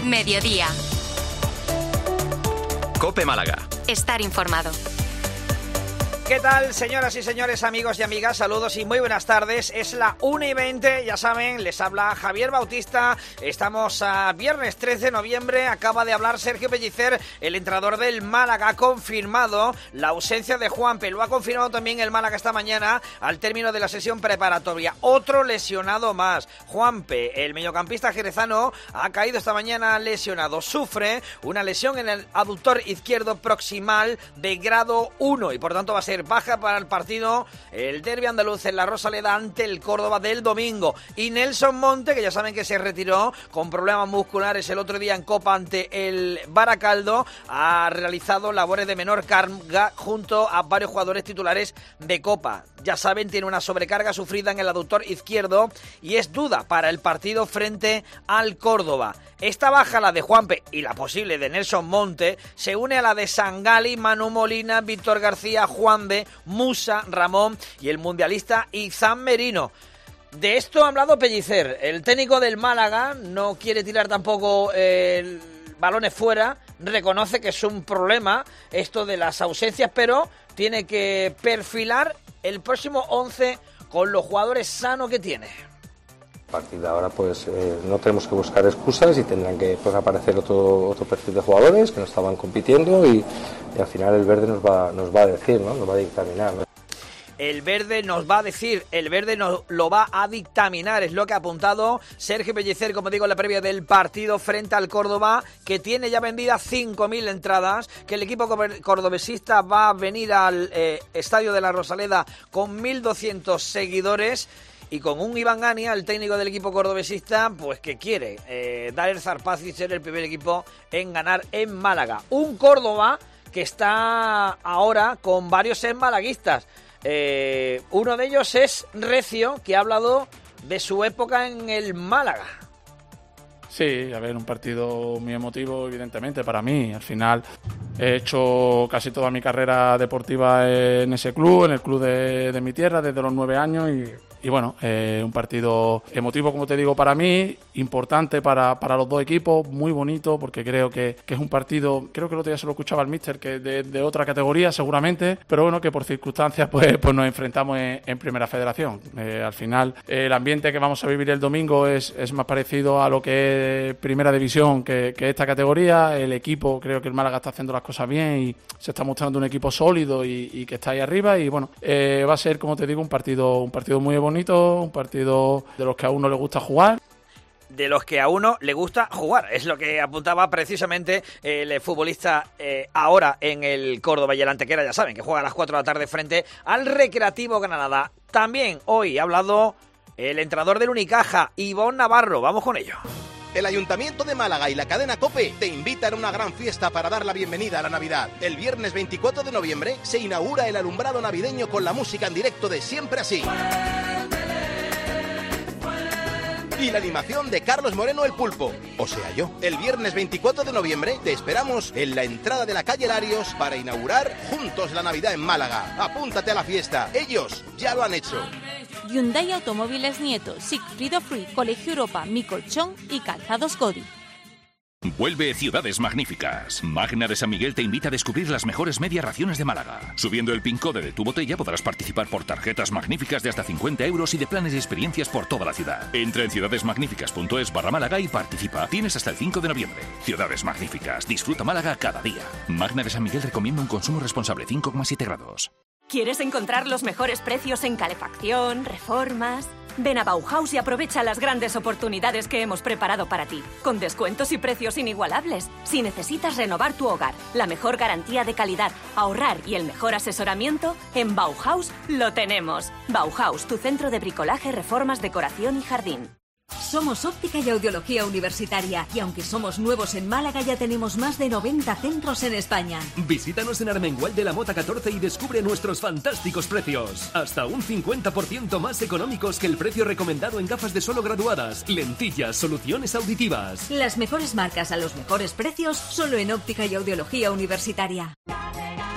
Mediodía. COPE Málaga. Estar informado. ¿Qué tal, señoras y señores, amigos y amigas? Saludos y muy buenas tardes. Es la 1:20, ya saben, les habla Javier Bautista. Estamos a viernes 13 de noviembre. Acaba de hablar Sergio Pellicer, el entrenador del Málaga. Ha confirmado la ausencia de Juanpe. Lo ha confirmado también el Málaga esta mañana al término de la sesión preparatoria. Otro lesionado más. Juanpe, el mediocampista jerezano, ha caído esta mañana lesionado. Sufre una lesión en el aductor izquierdo proximal de grado 1 y por tanto va a ser baja para el partido, el derbi andaluz en la Rosaleda ante el Córdoba del domingo. Y Nelson Monte, que ya saben que se retiró con problemas musculares el otro día en Copa ante el Baracaldo, ha realizado labores de menor carga junto a varios jugadores titulares de Copa. Ya saben, tiene una sobrecarga sufrida en el aductor izquierdo y es duda para el partido frente al Córdoba. Esta baja, la de Juanpe y la posible de Nelson Monte, se une a la de Sangali, Manu Molina, Víctor García, Juanbe, Musa, Ramón y el mundialista Izan Merino. De esto ha hablado Pellicer. El técnico del Málaga no quiere tirar tampoco balones fuera, reconoce que es un problema esto de las ausencias, pero tiene que perfilar el próximo 11 con los jugadores sanos que tiene. A partir de ahora pues no tenemos que buscar excusas y tendrán que aparecer otro perfil de jugadores que no estaban compitiendo y al final el verde nos va a decir, ¿no? Nos va a dictaminar, ¿no? El verde nos va a decir, el verde nos lo va a dictaminar, es lo que ha apuntado Sergio Pellicer, como digo, en la previa del partido frente al Córdoba, que tiene ya vendidas 5.000 entradas, que el equipo cordobesista va a venir al estadio de la Rosaleda con 1.200 seguidores. Y con un Iván Ania, el técnico del equipo cordobesista, pues que quiere dar el zarpazo y ser el primer equipo en ganar en Málaga. Un Córdoba que está ahora con varios malaguistas. Uno de ellos es Recio, que ha hablado de su época en el Málaga. Sí, a ver, un partido muy emotivo, evidentemente, para mí. Al final he hecho casi toda mi carrera deportiva en ese club, en el club de mi tierra, desde los 9 años y bueno, un partido emotivo, como te digo, para mí, importante para los dos equipos, muy bonito, porque creo que es un partido, creo que el otro día se lo escuchaba al míster, que de otra categoría seguramente, pero bueno, que por circunstancias pues nos enfrentamos en Primera Federación. Al final, el ambiente que vamos a vivir el domingo es más parecido a lo que es Primera División que esta categoría. El equipo, creo que el Málaga está haciendo las cosas bien y se está mostrando un equipo sólido y que está ahí arriba y bueno, va a ser, como te digo, un partido muy bonito, un partido de los que a uno le gusta jugar. De los que a uno le gusta jugar, es lo que apuntaba precisamente el futbolista ahora en el Córdoba y el Antequera, ya saben, que juega a las 4 de la tarde frente al Recreativo Granada. También hoy ha hablado el entrenador del Unicaja, Ivonne Navarro, vamos con ello. El Ayuntamiento de Málaga y la cadena COPE te invitan a una gran fiesta para dar la bienvenida a la Navidad. El viernes 24 de noviembre se inaugura el alumbrado navideño con la música en directo de Siempre Así. Y la animación de Carlos Moreno el Pulpo, o sea yo. El viernes 24 de noviembre te esperamos en la entrada de la calle Larios para inaugurar juntos la Navidad en Málaga. Apúntate a la fiesta, ellos ya lo han hecho. Hyundai Automóviles Nieto, Sigfrido Free, Colegio Europa, Mi Colchón y Calzados Cody. Vuelve Ciudades Magníficas. Magna de San Miguel te invita a descubrir las mejores media raciones de Málaga. Subiendo el PIN code de tu botella podrás participar por tarjetas magníficas de hasta 50 euros y de planes y experiencias por toda la ciudad. Entra en ciudadesmagníficas.es/Málaga y participa. Tienes hasta el 5 de noviembre. Ciudades Magníficas. Disfruta Málaga cada día. Magna de San Miguel recomienda un consumo responsable, 5,7 grados. ¿Quieres encontrar los mejores precios en calefacción, reformas? Ven a Bauhaus y aprovecha las grandes oportunidades que hemos preparado para ti, con descuentos y precios inigualables. Si necesitas renovar tu hogar, la mejor garantía de calidad, ahorrar y el mejor asesoramiento, en Bauhaus lo tenemos. Bauhaus, tu centro de bricolaje, reformas, decoración y jardín. Somos Óptica y Audiología Universitaria y aunque somos nuevos en Málaga ya tenemos más de 90 centros en España. Visítanos en Armengual de la Mota 14 y descubre nuestros fantásticos precios. Hasta un 50% más económicos que el precio recomendado en gafas de sol graduadas, lentillas, soluciones auditivas. Las mejores marcas a los mejores precios solo en Óptica y Audiología Universitaria.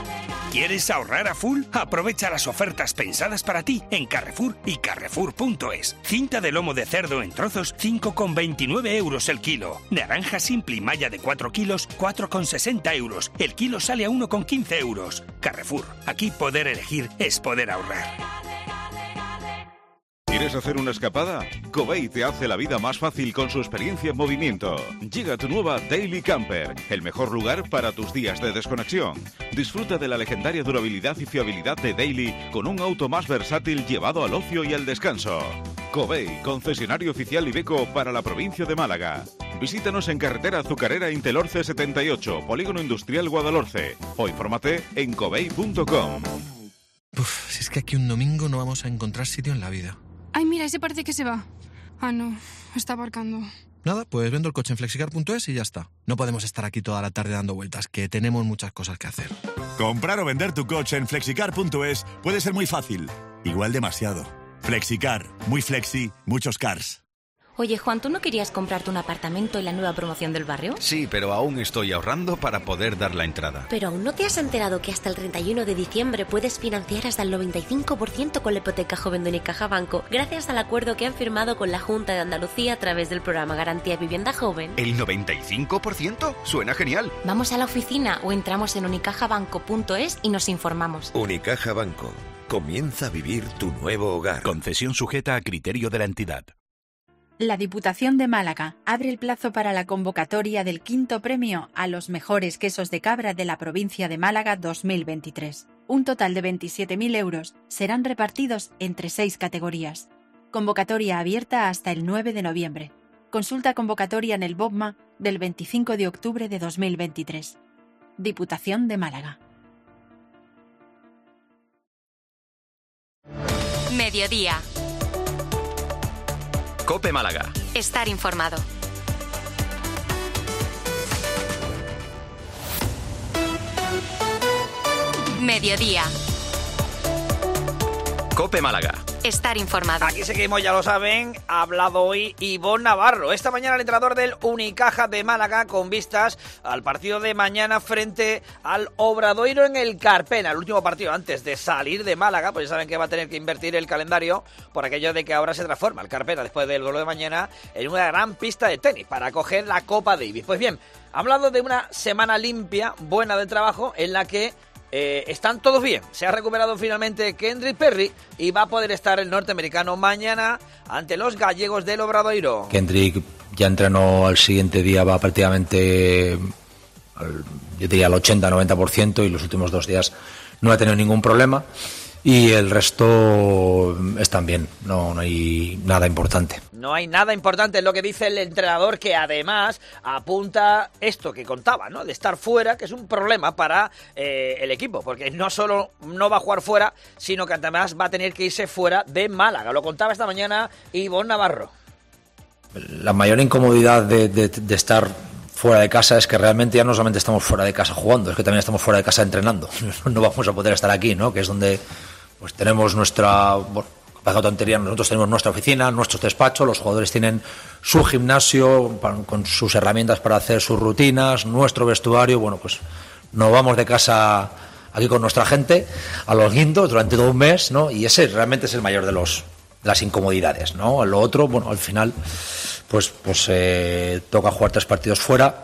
¿Quieres ahorrar a full? Aprovecha las ofertas pensadas para ti en Carrefour y Carrefour.es. Cinta de lomo de cerdo en trozos, 5,29 euros el kilo. Naranja simple y malla de 4 kilos, 4,60 euros. El kilo sale a 1,15 euros. Carrefour. Aquí poder elegir es poder ahorrar. ¿Quieres hacer una escapada? Covey te hace la vida más fácil con su experiencia en movimiento. Llega tu nueva Daily Camper, el mejor lugar para tus días de desconexión. Disfruta de la legendaria durabilidad y fiabilidad de Daily con un auto más versátil llevado al ocio y al descanso. Covey, concesionario oficial Iveco para la provincia de Málaga. Visítanos en carretera Azucarera Intelorce 78, Polígono Industrial Guadalhorce, o infórmate en covey.com. Si es que aquí un domingo no vamos a encontrar sitio en la vida. Ay, mira, ese parece que se va. Ah, no, está aparcando. Nada, pues vendo el coche en flexicar.es y ya está. No podemos estar aquí toda la tarde dando vueltas, que tenemos muchas cosas que hacer. Comprar o vender tu coche en flexicar.es puede ser muy fácil, igual demasiado. Flexicar, muy flexi, muchos cars. Oye, Juan, ¿tú no querías comprarte un apartamento en la nueva promoción del barrio? Sí, pero aún estoy ahorrando para poder dar la entrada. ¿Pero aún no te has enterado que hasta el 31 de diciembre puedes financiar hasta el 95% con la hipoteca joven de Unicaja Banco, gracias al acuerdo que han firmado con la Junta de Andalucía a través del programa Garantía de Vivienda Joven? ¿El 95%? Suena genial. Vamos a la oficina o entramos en unicajabanco.es y nos informamos. Unicaja Banco. Comienza a vivir tu nuevo hogar. Concesión sujeta a criterio de la entidad. La Diputación de Málaga abre el plazo para la convocatoria del 5º premio a los mejores quesos de cabra de la provincia de Málaga 2023. Un total de 27.000 euros serán repartidos entre 6 categorías. Convocatoria abierta hasta el 9 de noviembre. Consulta convocatoria en el BOPMA del 25 de octubre de 2023. Diputación de Málaga. Mediodía. COPE Málaga. Estar informado. Mediodía. COPE Málaga. Estar informado. Aquí seguimos, ya lo saben, ha hablado hoy Ivonne Navarro. Esta mañana el entrenador del Unicaja de Málaga con vistas al partido de mañana frente al Obradoiro en el Carpena, el último partido antes de salir de Málaga, pues ya saben que va a tener que invertir el calendario por aquello de que ahora se transforma el Carpena después del gol de mañana en una gran pista de tenis para coger la Copa Davis. Pues bien, ha hablado de una semana limpia, buena de trabajo, en la que están todos bien. Se ha recuperado finalmente Kendrick Perry y va a poder estar el norteamericano mañana ante los gallegos del Obradoiro. Kendrick ya entrenó al siguiente día, va prácticamente yo diría al 80-90%, y los últimos 2 días no ha tenido ningún problema, y el resto están bien, no hay nada importante. No hay nada importante, es lo que dice el entrenador, que además apunta esto que contaba, ¿no? De estar fuera, que es un problema para el equipo, porque no solo no va a jugar fuera, sino que además va a tener que irse fuera de Málaga. Lo contaba esta mañana Ivonne Navarro. La mayor incomodidad de estar fuera de casa es que realmente ya no solamente estamos fuera de casa jugando, es que también estamos fuera de casa entrenando. No vamos a poder estar aquí, ¿no? Que es donde pues tenemos nuestra... Bueno, para tontería, nosotros tenemos nuestra oficina, nuestros despachos, los jugadores tienen su gimnasio con sus herramientas para hacer sus rutinas, nuestro vestuario. Bueno, pues nos vamos de casa aquí con nuestra gente a los guindos durante todo un mes, ¿no? Y ese realmente es el mayor de las incomodidades, ¿no? Lo otro, bueno, al final pues toca jugar 3 partidos fuera,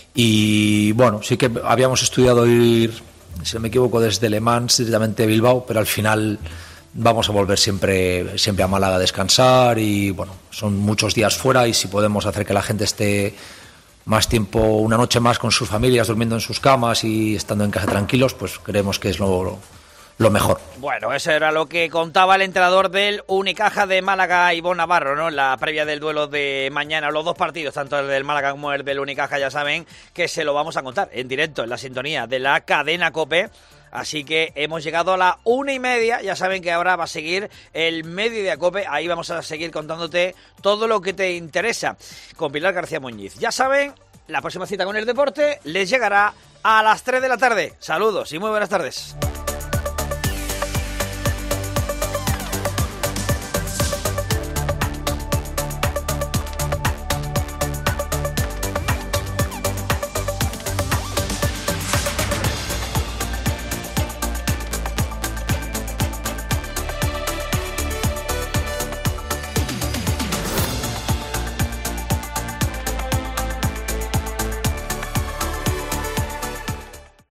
y bueno, sí que habíamos estudiado ir, si no me equivoco, desde Le Mans directamente a Bilbao, pero al final vamos a volver siempre a Málaga a descansar, y bueno, son muchos días fuera, y si podemos hacer que la gente esté más tiempo, una noche más con sus familias, durmiendo en sus camas y estando en casa tranquilos, pues creemos que es lo mejor. Bueno, eso era lo que contaba el entrenador del Unicaja de Málaga, Ivonne Navarro, ¿no? En la previa del duelo de mañana, los 2 partidos, tanto el del Málaga como el del Unicaja, ya saben que se lo vamos a contar en directo, en la sintonía de la cadena COPE. Así que hemos llegado a la 1:30, ya saben que ahora va a seguir el Mediodía COPE, ahí vamos a seguir contándote todo lo que te interesa con Pilar García Muñiz. Ya saben, la próxima cita con el deporte les llegará a las 3 de la tarde. Saludos y muy buenas tardes.